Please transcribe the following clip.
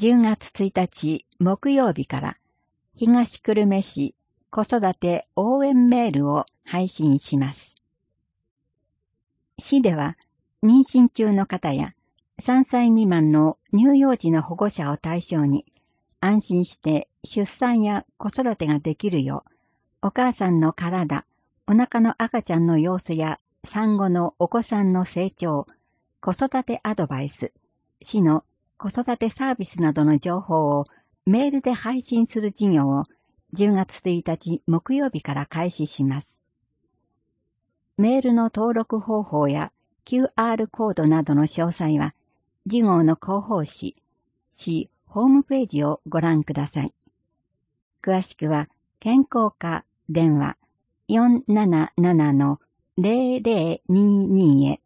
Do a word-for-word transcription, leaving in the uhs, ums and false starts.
じゅうがつついたち木曜日から東久留米市子育て応援メールを配信します。市では妊娠中の方やさんさい未満の乳幼児の保護者を対象に安心して出産や子育てができるようお母さんの体、お腹の赤ちゃんの様子や産後のお子さんの成長、子育てアドバイス、市の子育てサービスなどの情報をメールで配信する事業をじゅうがつついたち木曜日から開始します。メールの登録方法や キューアール コードなどの詳細は事業の広報誌、市ホームページをご覧ください。詳しくは健康課電話 よんなななのゼロゼロにーにー へ